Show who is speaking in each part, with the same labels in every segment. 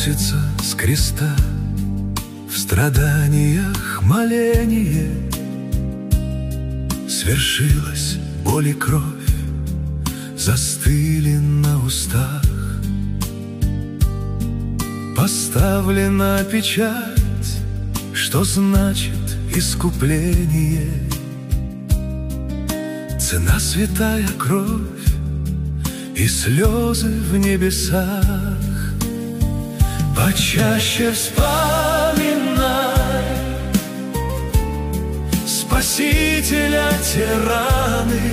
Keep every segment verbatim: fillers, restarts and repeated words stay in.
Speaker 1: спустится с креста, в страданиях моление. Свершилась боль и кровь, застыли на устах. Поставлена печать, что значит искупление. Цена святая кровь и слезы в небесах. Почаще вспоминай Спасителя те раны,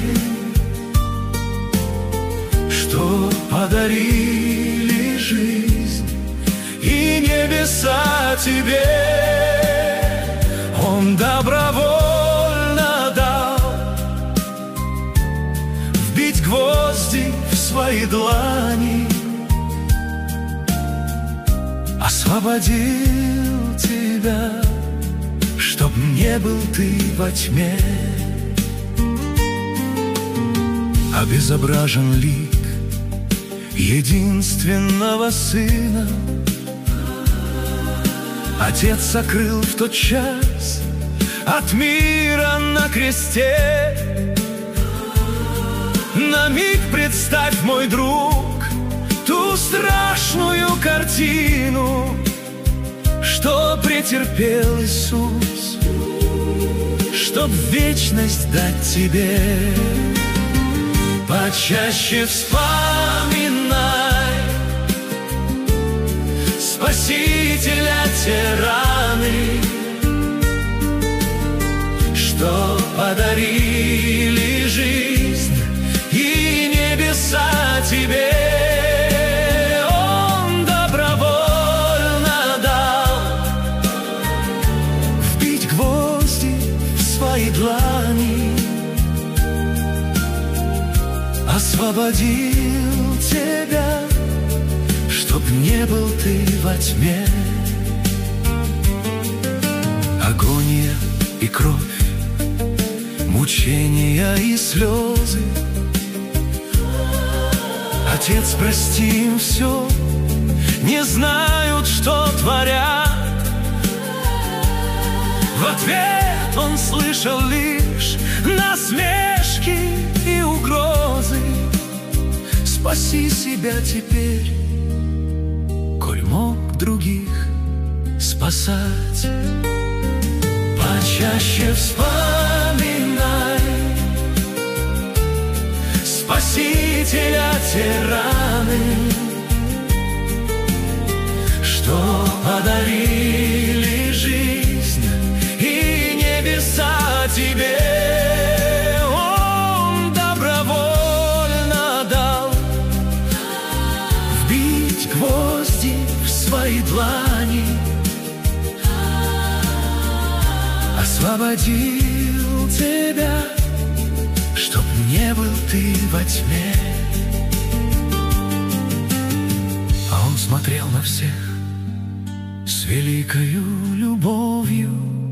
Speaker 1: что подарили жизнь и небеса тебе. Он добровольно дал вбить гвозди в свои длани, освободил тебя, чтоб не был ты во тьме. Обезображен лик единственного сына. Отец сокрыл в тот час от мира на кресте. На миг представь, мой друг, ту страшную картину, что претерпел Иисус, чтоб вечность дать тебе. Почаще вспоминай Спасителя те раны, что подарили жизнь и небеса тебе. Он добровольно дал вбить гвозди в свои длани, освободил тебя, чтоб не был ты во тьме. Агония и кровь, мучения и слезы. Отец, прости им все, не знают, что творят. В ответ он слышал лишь насмешки и угрозы. Спаси себя теперь, коль мог других спасать. Почаще вспоминай Спасителя те раны, что подарили жизнь и небеса тебе. Он добровольно дал вбить гвозди в свои длани, освободил тебя, чтоб не был ты во тьме. А он смотрел на всех с великою любовью,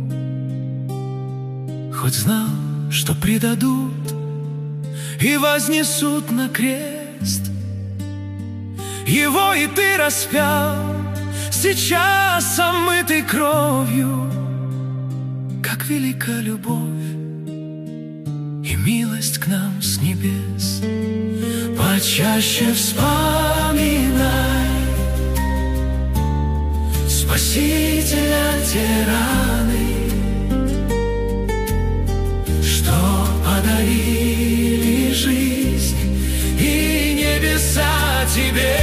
Speaker 1: хоть знал, что предадут и вознесут на крест. Его и ты распял, сейчас омытый кровью. Как велика любовь и милость к нам с небес. Почаще вспоминай Спасителя те раны, что подарили жизнь и небеса тебе.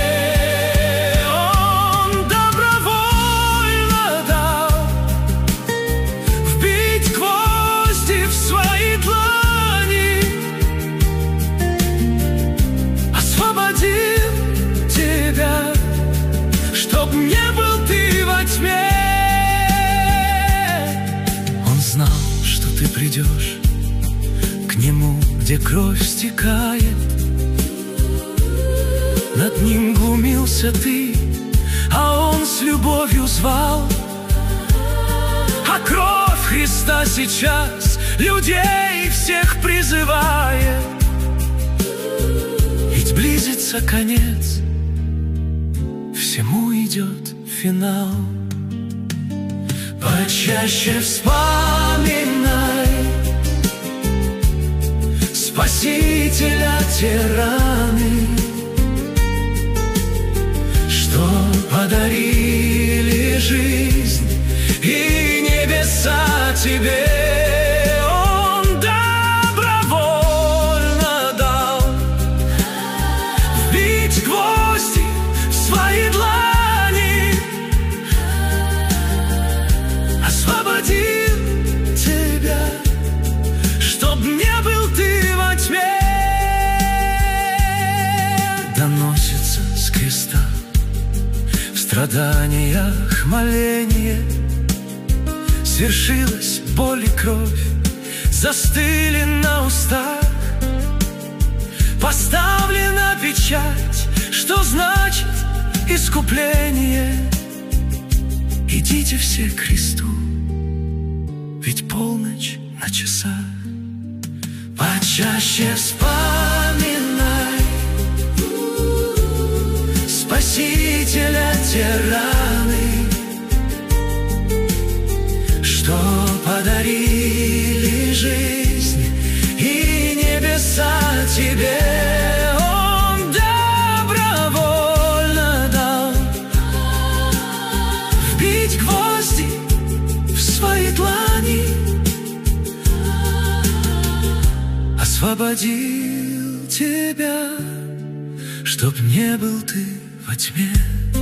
Speaker 1: Чтоб не был ты во тьме. Он знал, что ты придешь к нему, где кровь стекает. Над ним глумился ты, а он с любовью звал. А кровь Христа сейчас людей всех призывает. Ведь близится конец, всему идет финал. Почаще вспоминай Спасителя те раны, что подарили жизнь и небеса тебе. Он добровольно дал вбить гвозди в свои длани, освободил тебя, чтоб не был ты во тьме. Доносится с креста в страданиях моление, свершилась боль и кровь, застыли на устах, поставлена печать, что значит искупление. Идите все к кресту, ведь полночь на часах. Почаще вспоминай Спасителя те раны, что подарили жизнь и небеса тебе. Он добровольно дал вбить гвозди в свои длани, освободил тебя, чтоб не был ты во тьме.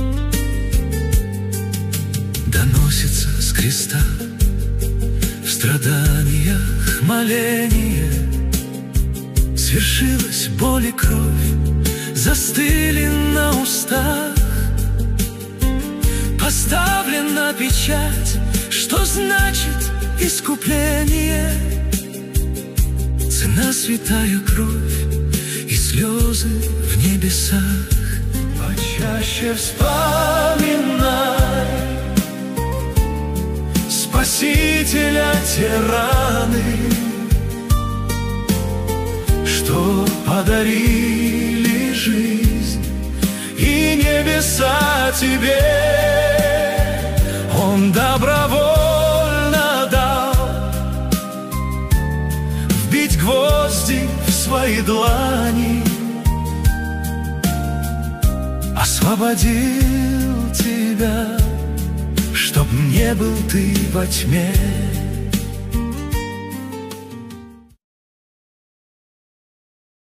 Speaker 1: Доносится с креста в страданиях моление, свершилась боль и кровь, застыли на устах, поставлена печать, что значит искупление. Цена святая кровь и слезы в небесах. Почаще вспоминай Спасителя те раны, что подарили жизнь и небеса тебе. Он добровольно дал вбить гвозди в свои длани, освободил тебя, чтоб не был ты во тьме.